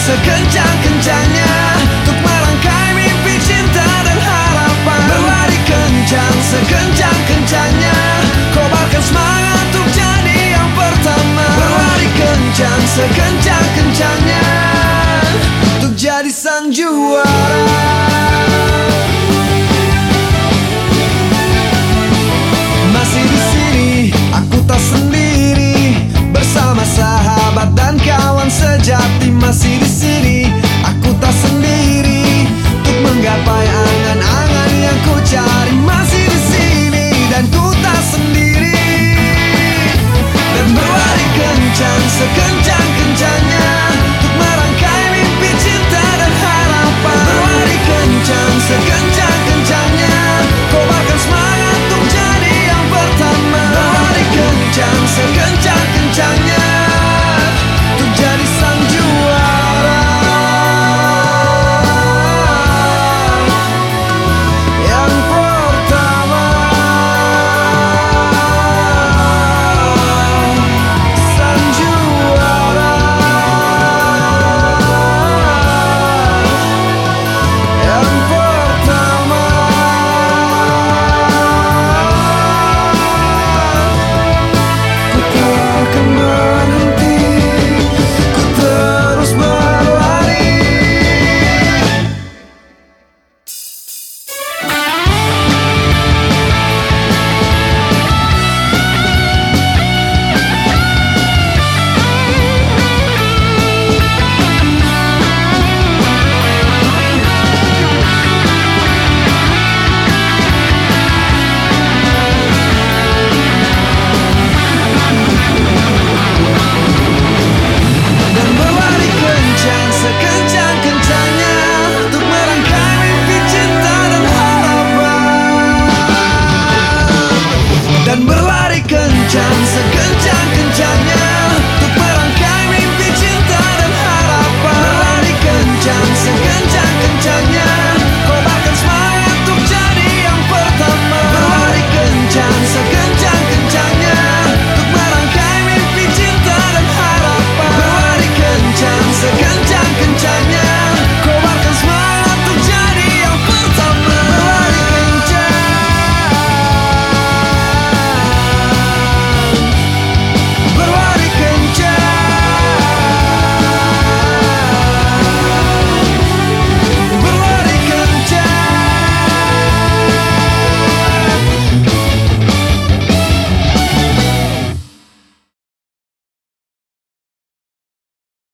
sekencang-kencangnya untuk merangkai mimpi cinta dan harapan. Berlari kencang sekencang-kencangnya, kobarkan semangat untuk jadi yang pertama. Berlari kencang sekencang-kencangnya untuk jadi sang juara. Masih di sini, aku tak sendiri, bersama sahabat dan kawan sejati. Masih di sini, aku tak sendiri untuk menggapai angan-angan yang ku cari. Masih di sini dan ku tak sendiri, dan berlari kencang sekencang-kencangnya untuk merangkai mimpi cinta dan harapan. Berlari kencang sekencang-kencangnya, kobarkan semangat untuk jadi yang pertama. Berlari kencang sekencang-kencangnya untuk jadi sang juara. Yang pertama, sang juara. Yang pertama, ku tak akan berhenti, ku terus berlari. Dan berlari kencang sekencang-kencangnya untuk merangkai mimpi cinta dan harapan. Dan berlari kencang sekencang